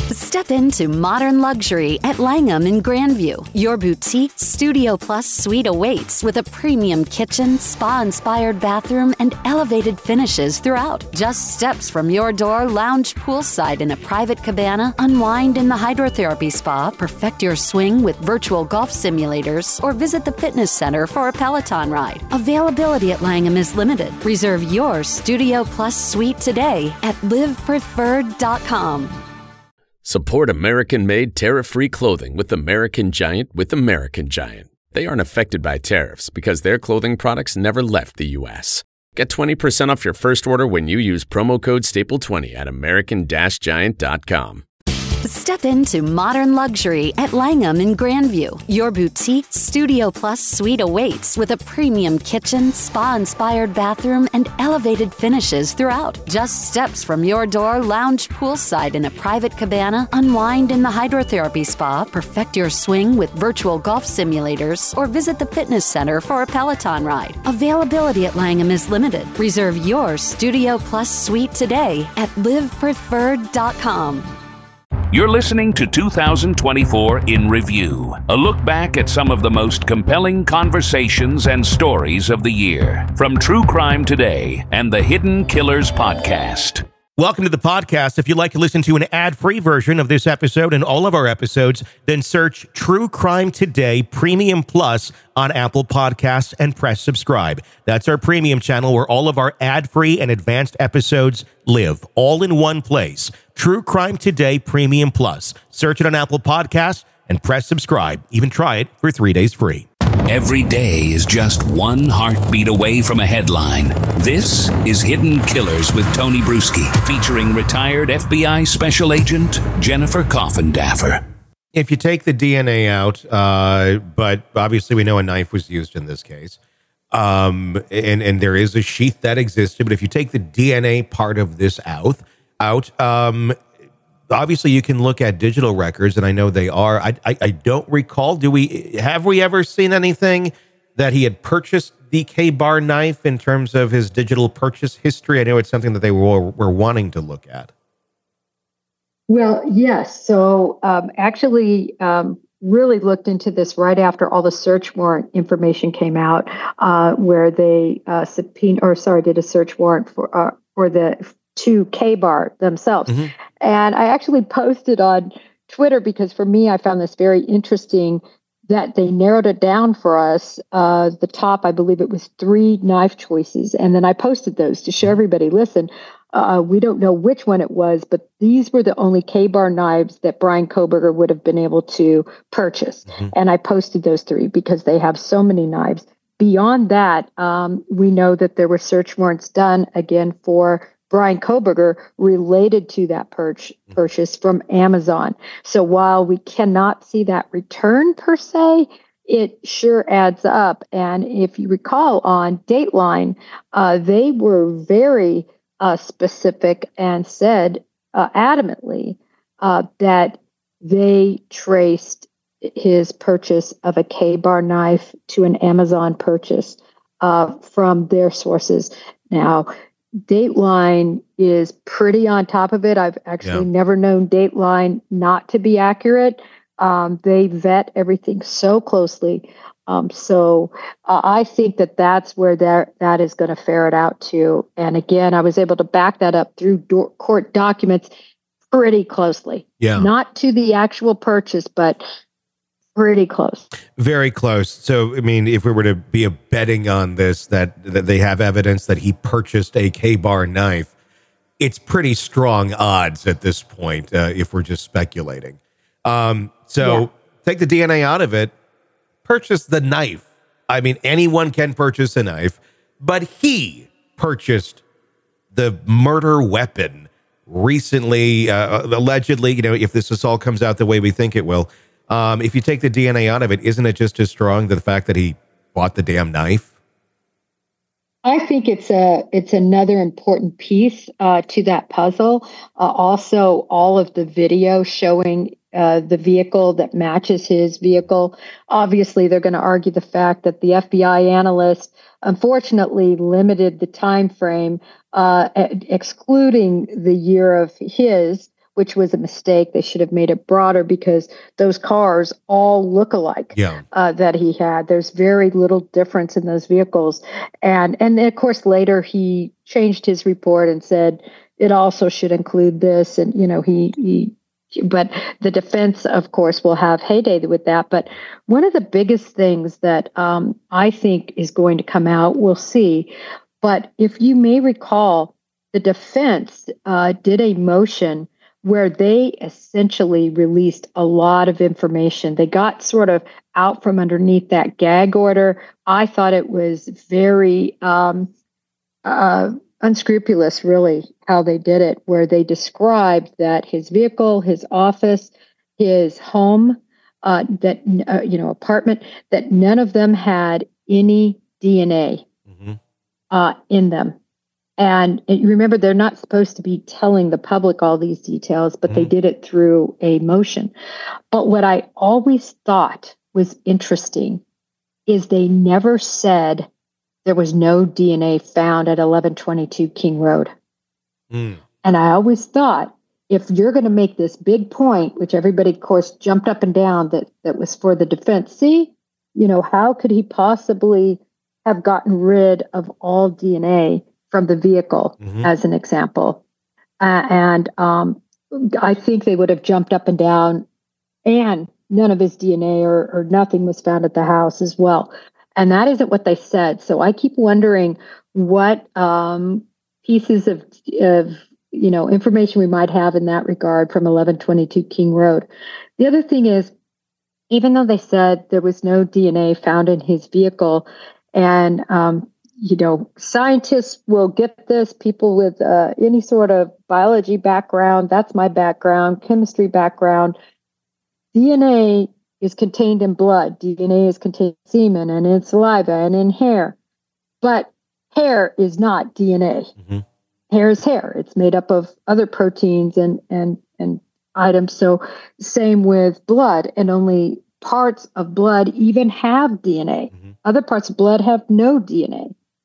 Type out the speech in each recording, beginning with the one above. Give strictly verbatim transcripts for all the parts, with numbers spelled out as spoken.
Step into modern luxury at Langham in Grandview. Your boutique Studio Plus suite awaits with a premium kitchen, spa-inspired bathroom, and elevated finishes throughout. Just steps from your door, lounge poolside in a private cabana, unwind in the hydrotherapy spa, perfect your swing with virtual golf simulators, or visit the fitness center for a Peloton ride. Availability at Langham is limited. Reserve your Studio Plus suite today at live preferred dot com. Support American-made tariff-free clothing with American Giant with American Giant. They aren't affected by tariffs because their clothing products never left the U S. Get twenty percent off your first order when you use promo code staple twenty at american giant dot com. Step into modern luxury at Langham in Grandview. Your boutique Studio Plus suite awaits with a premium kitchen, spa-inspired bathroom, and elevated finishes throughout. Just steps from your door, lounge poolside in a private cabana, unwind in the hydrotherapy spa, perfect your swing with virtual golf simulators, or visit the fitness center for a Peloton ride. Availability at Langham is limited. Reserve your Studio Plus suite today at live preferred dot com. You're listening to two thousand twenty-four in Review, a look back at some of the most compelling conversations and stories of the year from True Crime Today and the Hidden Killers podcast. Welcome to the podcast. If you'd like to listen to an ad-free version of this episode and all of our episodes, then search True Crime Today Premium Plus on Apple Podcasts and press subscribe. That's our premium channel where all of our ad-free and advanced episodes live, all in one place. True Crime Today Premium Plus. Search it on Apple Podcasts and press subscribe. Even try it for three days free. Every day is just one heartbeat away from a headline. This is Hidden Killers with Tony Bruschi, featuring retired F B I Special Agent Jennifer Coffindaffer. If you take the D N A out, uh, but obviously we know a knife was used in this case, um, and, and there is a sheath that existed, but if you take the D N A part of this out, out, um, obviously you can look at digital records, and I know they are. I, I I don't recall. Do we have we ever seen anything that he had purchased the K-Bar knife in terms of his digital purchase history? I know it's something that they were were wanting to look at. Well, yes. So um, actually, um, really looked into this right after all the search warrant information came out, uh, where they uh, subpoena or sorry did a search warrant for uh, for the to K-Bar themselves. Mm-hmm. And I actually posted on Twitter because for me, I found this very interesting that they narrowed it down for us. Uh, the top, I believe it was three knife choices. And then I posted those to show everybody, listen, uh, we don't know which one it was, but these were the only K-Bar knives that Bryan Kohberger would have been able to purchase. Mm-hmm. And I posted those three because they have so many knives. Beyond that, um, we know that there were search warrants done, again, for Bryan Kohberger related to that pur- purchase from Amazon. So while we cannot see that return per se, it sure adds up. And if you recall on Dateline, uh, they were very uh, specific and said uh, adamantly uh, that they traced his purchase of a K-Bar knife to an Amazon purchase uh, from their sources. Now, Dateline is pretty on top of it. I've actually yeah. never known Dateline not to be accurate. Um, they vet everything so closely. Um, so uh, I think that that's where that, that is going to ferret out to. And again, I was able to back that up through do- court documents pretty closely. Yeah. Not to the actual purchase, but pretty close. Very close. So, I mean, if we were to be a betting on this, that, that they have evidence that he purchased a K-Bar knife, it's pretty strong odds at this point, uh, if we're just speculating. Um, so yeah. Take the D N A out of it, purchase the knife. I mean, anyone can purchase a knife, but he purchased the murder weapon recently, uh, allegedly, you know, if this is all comes out the way we think it will. Um, if you take the D N A out of it, isn't it just as strong, the fact that he bought the damn knife? I think it's a it's another important piece uh, to that puzzle. Uh, also, all of the video showing uh, the vehicle that matches his vehicle. Obviously, they're going to argue the fact that the F B I analyst unfortunately limited the time frame, uh, excluding the year of his, which was a mistake. They should have made it broader because those cars all look alike Yeah. uh, that he had. There's very little difference in those vehicles. And, and of course, later he changed his report and said it also should include this. And, you know, he, he but the defense, of course, will have heyday with that. But one of the biggest things that um, I think is going to come out, we'll see. But if you may recall, the defense uh, did a motion where they essentially released a lot of information. They got sort of out from underneath that gag order. I thought it was very um, uh, unscrupulous, really, how they did it, where they described that his vehicle, his office, his home, uh, that uh, you know, apartment, that none of them had any D N A mm-hmm. uh, in them. And you remember, they're not supposed to be telling the public all these details, but mm-hmm. they did it through a motion. But what I always thought was interesting is they never said there was no D N A found at eleven twenty-two King Road. Mm. And I always thought, if you're going to make this big point, which everybody, of course, jumped up and down, that that was for the defense. See, you know, how could he possibly have gotten rid of all D N A from the vehicle, mm-hmm. as an example? Uh, and um, I think they would have jumped up and down, and none of his D N A or, or nothing was found at the house as well. And that isn't what they said. So I keep wondering what um, pieces of, of you know, information we might have in that regard from eleven twenty-two King Road. The other thing is, even though they said there was no D N A found in his vehicle, and um, you know, scientists will get this, people with uh, any sort of biology background, that's my background, chemistry background, D N A is contained in blood. D N A is contained in semen and in saliva and in hair. But hair is not D N A. Mm-hmm. Hair is hair. It's made up of other proteins and, and, and items. So same with blood, and only parts of blood even have D N A. Mm-hmm. Other parts of blood have no D N A.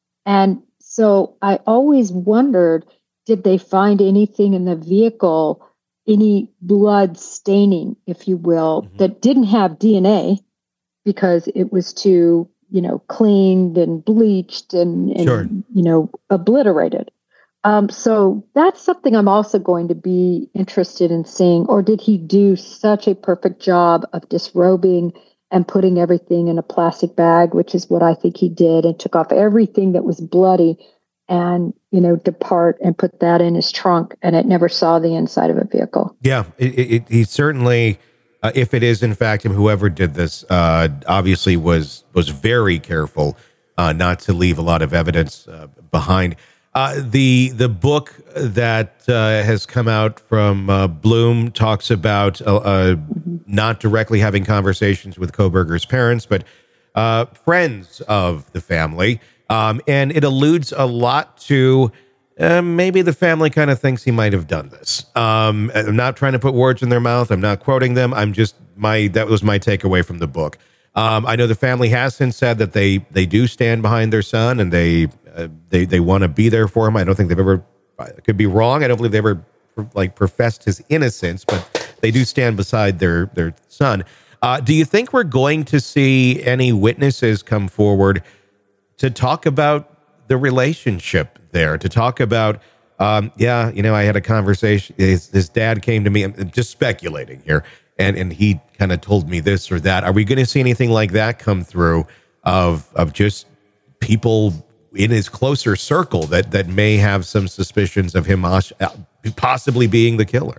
And so I always wondered, did they find anything in the vehicle, any blood staining, if you will, mm-hmm. that didn't have D N A because it was too, you know, cleaned and bleached and, and sure. you know, obliterated. Um, so that's something I'm also going to be interested in seeing. Or did he do such a perfect job of disrobing and putting everything in a plastic bag, which is what I think he did, and took off everything that was bloody and, you know, depart and put that in his trunk, and it never saw the inside of a vehicle. Yeah, it, it, he certainly, uh, if it is in fact him, whoever did this, uh, obviously was was very careful uh, not to leave a lot of evidence uh, behind. Uh, the the book that uh, has come out from uh, Bloom talks about uh, uh, mm-hmm. not directly having conversations with Kohberger's parents, but uh, friends of the family. Um, and it alludes a lot to uh, maybe the family kind of thinks he might have done this. Um, I'm not trying to put words in their mouth. I'm not quoting them. I'm just my that was my takeaway from the book. Um, I know the family has since said that they they do stand behind their son, and they uh, they they want to be there for him. I don't think they've ever, I could be wrong, I don't believe they ever like professed his innocence, but they do stand beside their their son. Uh, do you think we're going to see any witnesses come forward to talk about the relationship there, to talk about, um, yeah, you know, I had a conversation, his, his dad came to me, I'm just speculating here, and, and he kind of told me this or that. Are we going to see anything like that come through of of just people in his closer circle that, that may have some suspicions of him possibly being the killer?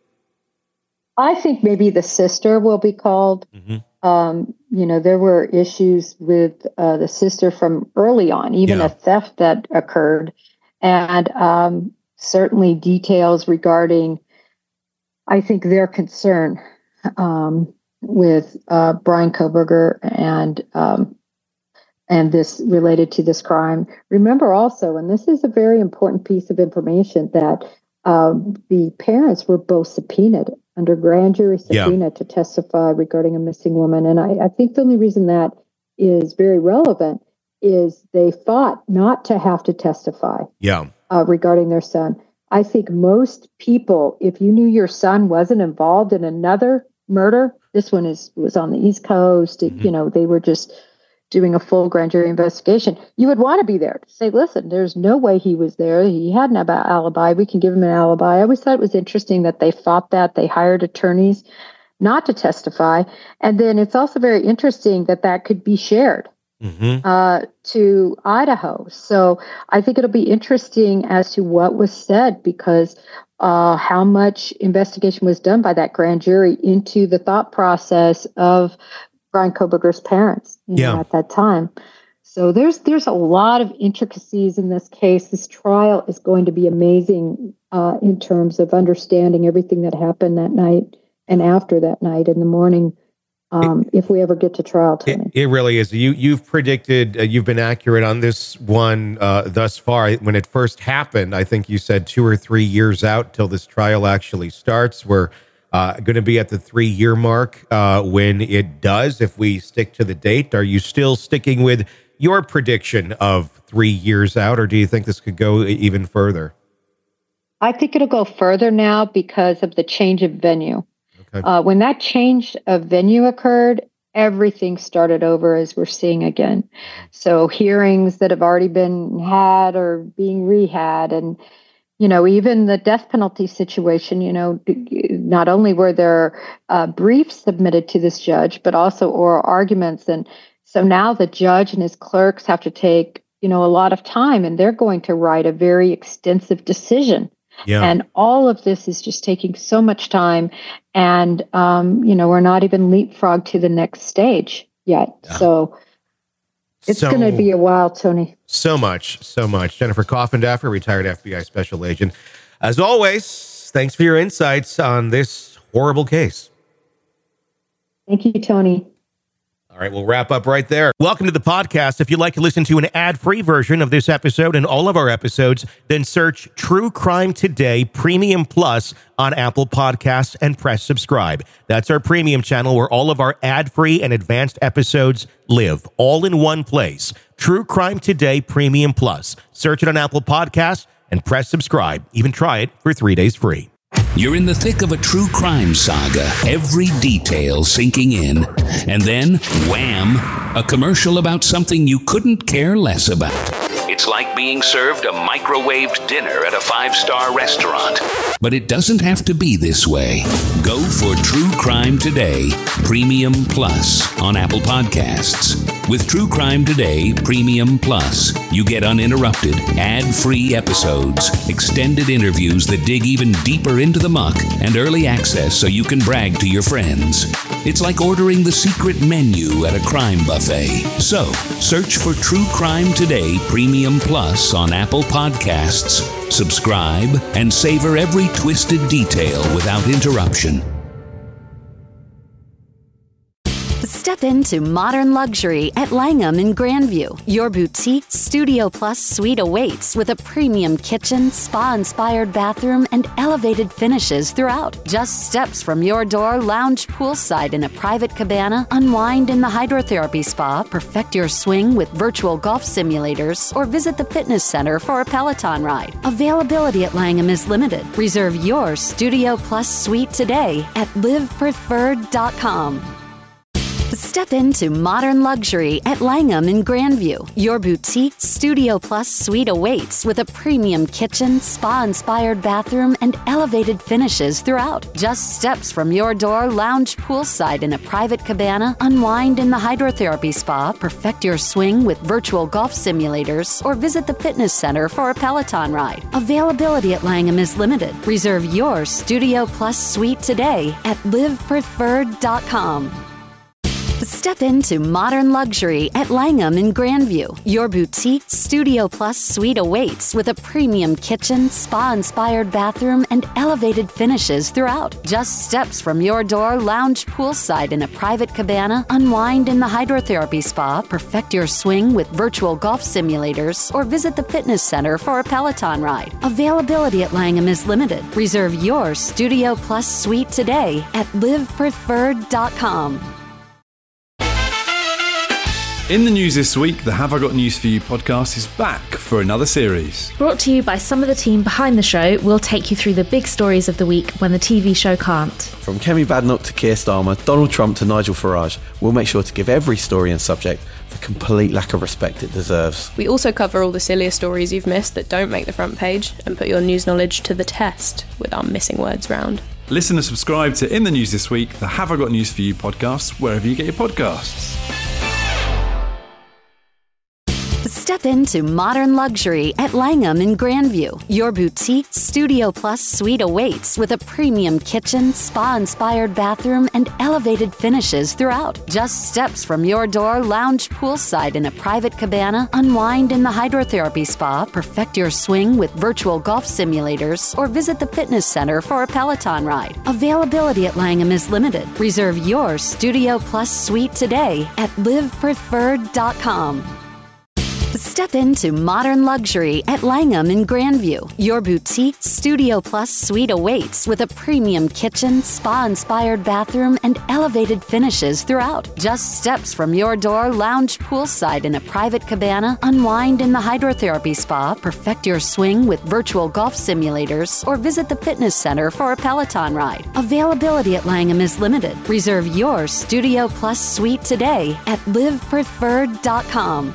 I think maybe the sister will be called. Mm-hmm. Um, you know, there were issues with uh, the sister from early on, even yeah. a theft that occurred, and um, certainly details regarding, I think, their concern um, with uh, Bryan Kohberger and um, and this related to this crime. Remember also, and this is a very important piece of information, that um, the parents were both subpoenaed under grand jury subpoena yeah. to testify regarding a missing woman. And I, I think the only reason that is very relevant is they fought not to have to testify yeah. uh, regarding their son. I think most people, if you knew your son wasn't involved in another murder, this one is was on the East Coast, it, you know, they were just doing a full grand jury investigation, you would want to be there to say, listen, there's no way he was there. He had an alibi. We can give him an alibi. I always thought it was interesting that they fought that. They hired attorneys not to testify. And then it's also very interesting that that could be shared mm-hmm. uh, to Idaho. So I think it'll be interesting as to what was said, because uh, how much investigation was done by that grand jury into the thought process of Bryan Kohberger's parents you know, yeah. at that time. So there's there's a lot of intricacies in this case. This trial is going to be amazing uh, in terms of understanding everything that happened that night and after that night in the morning, um, it, if we ever get to trial, Tony. It, it really is. You, you've predicted, uh, you've been accurate on this one uh, thus far. When it first happened, I think you said two or three years out till this trial actually starts. We're uh, going to be at the three-year mark uh, when it does, if we stick to the date. Are you still sticking with your prediction of three years out, or do you think this could go even further? I think it'll go further now because of the change of venue. Okay. Uh, when that change of venue occurred, everything started over, as we're seeing again. So hearings that have already been had are being rehat, and you know, even the death penalty situation, you know, not only were there uh, briefs submitted to this judge, but also oral arguments. And so now the judge and his clerks have to take, you know, a lot of time, and they're going to write a very extensive decision. Yeah. And all of this is just taking so much time. And, um, you know, we're not even leapfrog to the next stage yet. Yeah. So it's so, going to be a while, Tony. So much, so much. Jennifer Coffindaffer, retired F B I special agent. As always, thanks for your insights on this horrible case. Thank you, Tony. All right, we'll wrap up right there. Welcome to the podcast. If you'd like to listen to an ad-free version of this episode and all of our episodes, then search True Crime Today Premium Plus on Apple Podcasts and press subscribe. That's our premium channel where all of our ad-free and advanced episodes live, all in one place. True Crime Today Premium Plus. Search it on Apple Podcasts and press subscribe. Even try it for three days free. You're in the thick of a true crime saga, every detail sinking in. And then, wham, a commercial about something you couldn't care less about. It's like being served a microwaved dinner at a five-star restaurant. But it doesn't have to be this way. Go for True Crime Today Premium Plus on Apple Podcasts. With True Crime Today Premium Plus, you get uninterrupted, ad-free episodes, extended interviews that dig even deeper into the muck, and early access so you can brag to your friends. It's like ordering the secret menu at a crime buffet. So, search for True Crime Today Premium Plus on Apple Podcasts, subscribe, and savor every twisted detail without interruption. Step into modern luxury at Langham in Grandview. Your boutique Studio Plus suite awaits with a premium kitchen, spa-inspired bathroom, and elevated finishes throughout. Just steps from your door, lounge poolside in a private cabana, unwind in the hydrotherapy spa, perfect your swing with virtual golf simulators, or visit the fitness center for a Peloton ride. Availability at Langham is limited. Reserve your Studio Plus suite today at live preferred dot com. Step into modern luxury at Langham in Grandview. Your boutique Studio Plus suite awaits with a premium kitchen, spa-inspired bathroom, and elevated finishes throughout. Just steps from your door, lounge poolside in a private cabana, unwind in the hydrotherapy spa, perfect your swing with virtual golf simulators, or visit the fitness center for a Peloton ride. Availability at Langham is limited. Reserve your Studio Plus suite today at live preferred dot com. Step into modern luxury at Langham in Grandview. Your boutique Studio Plus suite awaits with a premium kitchen, spa-inspired bathroom, and elevated finishes throughout. Just steps from your door, lounge poolside in a private cabana, unwind in the hydrotherapy spa, perfect your swing with virtual golf simulators, or visit the fitness center for a Peloton ride. Availability at Langham is limited. Reserve your Studio Plus suite today at live preferred dot com. In the news this week, the Have I Got News For You podcast is back for another series. Brought to you by some of the team behind the show, we'll take you through the big stories of the week when the T V show can't. From Kemi Badenoch to Keir Starmer, Donald Trump to Nigel Farage, we'll make sure to give every story and subject the complete lack of respect it deserves. We also cover all the sillier stories you've missed that don't make the front page and put your news knowledge to the test with our missing words round. Listen and subscribe to In the News This Week, the Have I Got News For You podcast, wherever you get your podcasts. Step into modern luxury at Langham in Grandview. Your boutique Studio Plus suite awaits with a premium kitchen, spa-inspired bathroom, and elevated finishes throughout. Just steps from your door, lounge poolside in a private cabana, unwind in the hydrotherapy spa, perfect your swing with virtual golf simulators, or visit the fitness center for a Peloton ride. Availability at Langham is limited. Reserve your Studio Plus suite today at live preferred dot com. Step into modern luxury at Langham in Grandview. Your boutique Studio Plus suite awaits with a premium kitchen, spa-inspired bathroom, and elevated finishes throughout. Just steps from your door, lounge poolside in a private cabana, unwind in the hydrotherapy spa, perfect your swing with virtual golf simulators, or visit the fitness center for a Peloton ride. Availability at Langham is limited. Reserve your Studio Plus suite today at live preferred dot com.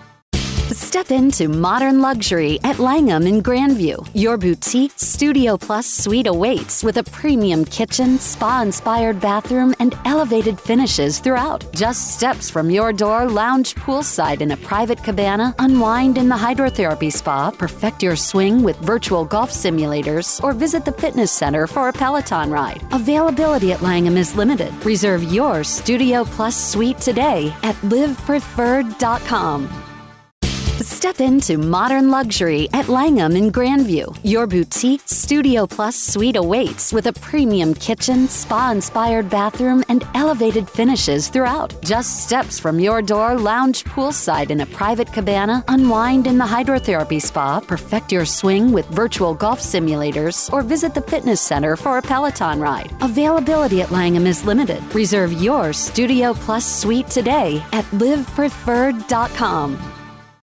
Step into modern luxury at Langham in Grandview. Your boutique Studio Plus suite awaits with a premium kitchen, spa-inspired bathroom, and elevated finishes throughout. Just steps from your door, lounge poolside in a private cabana, unwind in the hydrotherapy spa, perfect your swing with virtual golf simulators, or visit the fitness center for a Peloton ride. Availability at Langham is limited. Reserve your Studio Plus suite today at live preferred dot com. Step into modern luxury at Langham in Grandview. Your boutique Studio Plus suite awaits with a premium kitchen, spa-inspired bathroom, and elevated finishes throughout. Just steps from your door, lounge poolside in a private cabana, unwind in the hydrotherapy spa, perfect your swing with virtual golf simulators, or visit the fitness center for a Peloton ride. Availability at Langham is limited. Reserve your Studio Plus suite today at live preferred dot com.